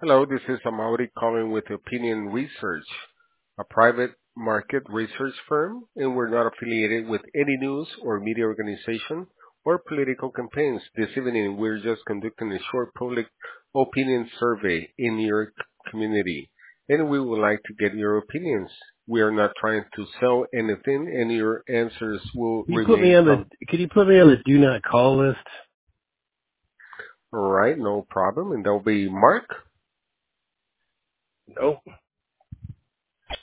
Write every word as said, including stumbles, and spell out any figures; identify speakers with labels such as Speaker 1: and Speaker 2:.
Speaker 1: Hello, this is Amaury calling with Opinion Research, a private market research firm, and we're not affiliated with any news or media organization or political campaigns. This evening, we're just conducting a short public opinion survey in your c- community, and we would like to get your opinions. We are not trying to sell anything, and your answers will
Speaker 2: Can you put me
Speaker 1: remain
Speaker 2: on the
Speaker 1: com-
Speaker 2: Can you put me on the do not call list?
Speaker 1: all right, no problem. And that'll be Mark.
Speaker 2: Nope.